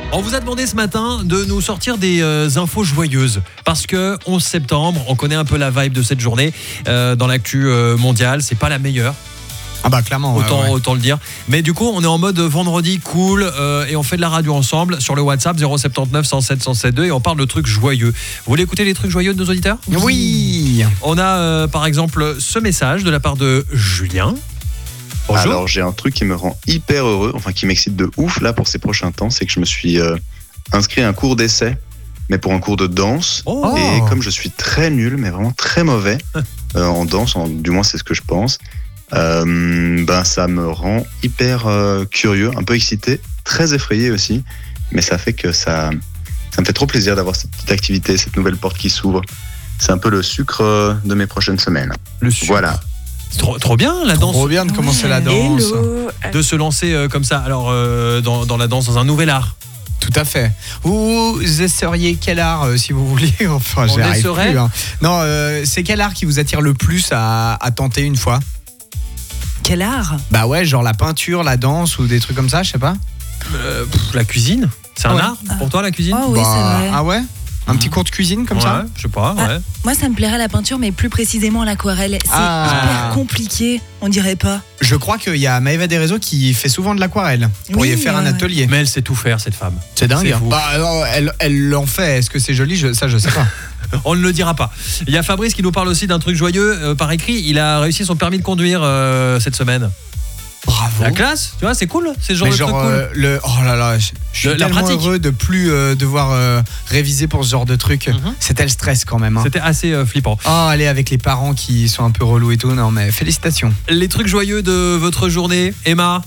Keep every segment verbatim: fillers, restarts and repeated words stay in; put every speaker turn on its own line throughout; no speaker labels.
On vous a demandé ce matin de nous sortir des euh, infos joyeuses parce que onze septembre, on connaît un peu la vibe de cette journée euh, dans l'actu euh, mondiale, c'est pas la meilleure.
Ah bah clairement,
autant,
ouais, ouais.
autant le dire. Mais du coup, on est en mode vendredi cool euh, et on fait de la radio ensemble sur le WhatsApp zéro sept neuf cent sept cent soixante-deux et on parle de trucs joyeux. Vous voulez écouter les trucs joyeux de nos auditeurs ?
Oui.
On a euh, par exemple ce message de la part de Julien. Bonjour.
Alors j'ai un truc qui me rend hyper heureux, enfin qui m'excite de ouf là pour ces prochains temps, c'est que je me suis euh, inscrit à un cours d'essai, mais pour un cours de danse.
Oh.
Et comme je suis très nul, mais vraiment très mauvais euh, en danse, en, du moins c'est ce que je pense, euh, ben ça me rend hyper euh, curieux, un peu excité, très effrayé aussi, mais ça fait que ça, ça me fait trop plaisir d'avoir cette petite activité, cette nouvelle porte qui s'ouvre. C'est un peu le sucre de mes prochaines semaines.
Le sucre.
Voilà.
C'est trop, trop bien la danse.
Trop bien de commencer
Ouais.
la danse.
Hello.
De se lancer euh, comme ça. Alors euh, dans, dans la danse, dans un nouvel art.
Tout à fait. Vous essayeriez quel art euh, si vous voulez? Enfin,
On
j'y arrive
essaierait
plus, hein. Non, euh, c'est quel art qui vous attire le plus à, à tenter une fois?
Quel art?
Bah ouais, genre la peinture, la danse ou des trucs comme ça, je sais pas.
Euh, pff, la cuisine, c'est un
Ouais.
art pour toi la cuisine?
Oh oui,
Bah,
c'est vrai.
Ah ouais? Un
Mhm.
petit cours de cuisine comme
ouais,
ça?
je sais pas,
Ah.
ouais.
Moi, ça me plairait la peinture, mais plus précisément l'aquarelle. C'est
Ah.
hyper compliqué, on dirait pas.
Je crois qu'il y a Maëva Desréseaux qui fait souvent de l'aquarelle. Vous pourriez
Oui,
faire un
ouais, ouais.
atelier.
Mais elle sait tout faire cette femme.
C'est dingue.
C'est
hein.
fou.
Bah, alors, elle, elle l'en fait. Est-ce que c'est joli? je, Ça, je sais pas.
On ne le dira pas. Il y a Fabrice qui nous parle aussi d'un truc joyeux euh, par écrit. Il a réussi son permis de conduire euh, cette semaine.
Bravo.
La classe, tu vois, c'est cool. C'est le genre
Mais
de
genre,
truc cool.
euh, le, oh là là, je, je suis
Le- la
tellement
pratique.
heureux de plus euh, devoir euh, réviser pour ce genre de truc.
Mhm.
C'était le stress quand même. Hein.
C'était assez euh, flippant.
Oh, allez, avec les parents qui sont un peu relous et tout. Non, mais félicitations.
Les trucs joyeux de votre journée, Emma.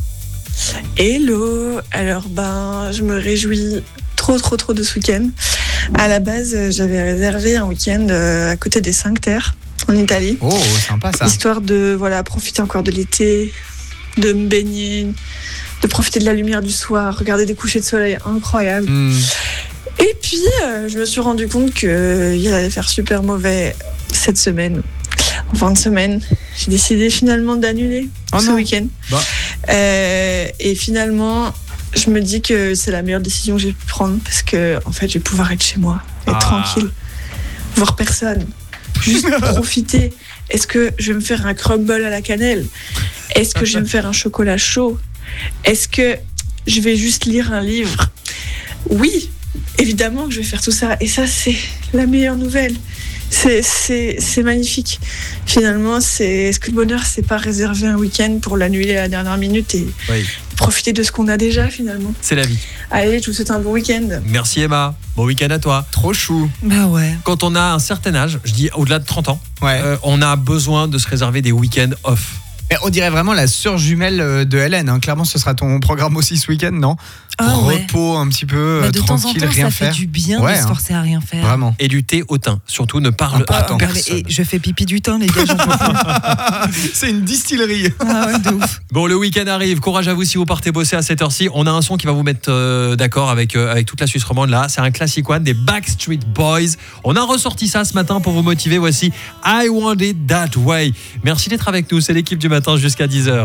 Hello, alors ben je me réjouis trop trop trop de ce week-end. À la base euh, j'avais réservé un week-end euh, à côté des Cinq Terres en Italie,
Oh, sympa ça.
histoire de voilà profiter encore de l'été, de me baigner, de profiter de la lumière du soir, regarder des couchers de soleil incroyables.
Hmm.
Et puis euh, je me suis rendu compte qu'il allait faire super mauvais cette semaine. En fin de semaine, j'ai décidé finalement d'annuler
Oh
ce
non.
week-end.
Bah.
Euh, et finalement, je me dis que c'est la meilleure décision que j'ai pu prendre parce que en fait, je vais pouvoir être chez moi, être
Ah.
tranquille, voir personne, juste profiter. Est-ce que je vais me faire un crumble à la cannelle? Est-ce que je vais me faire un chocolat chaud? Est-ce que je vais juste lire un livre? Oui, évidemment que je vais faire tout ça. Et ça, c'est la meilleure nouvelle. C'est, c'est, c'est magnifique. Finalement, c'est, est-ce que le bonheur, c'est pas réserver un week-end pour l'annuler à la dernière minute et
Oui.
profiter de ce qu'on a déjà finalement?
C'est la vie.
Allez, je vous souhaite un bon week-end.
Merci Emma. Bon week-end à toi.
Trop chou.
Bah ouais.
Quand on a un certain âge, je dis au-delà de trente ans,
Ouais.
euh, on a besoin de se réserver des week-ends off.
Mais on dirait vraiment la sœur jumelle euh, de Hélène. Hein. Clairement, ce sera ton programme aussi ce week-end, non?
Ah ouais.
Repos un petit peu,
Bah,
euh,
de temps en
tranquille,
temps,
rien
ça
faire.
fait du bien
Ouais,
de se
hein.
forcer à rien faire.
Vraiment.
Et du thé au thym. Surtout ne parle
Ah,
à
attends.
Ah, mais-
personne.
et je fais pipi du thym, les gars, j'en peux plus.
C'est une distillerie.
Ah ouais, de ouf.
Bon, le week-end arrive. Courage à vous si vous partez bosser à cette heure-ci. On a un son qui va vous mettre euh, d'accord avec, euh, avec toute la Suisse romande là. C'est un classic one des Backstreet Boys. On a ressorti ça ce matin pour vous motiver. Voici I Want It That Way. Merci d'être avec nous. C'est l'équipe du matin jusqu'à dix heures.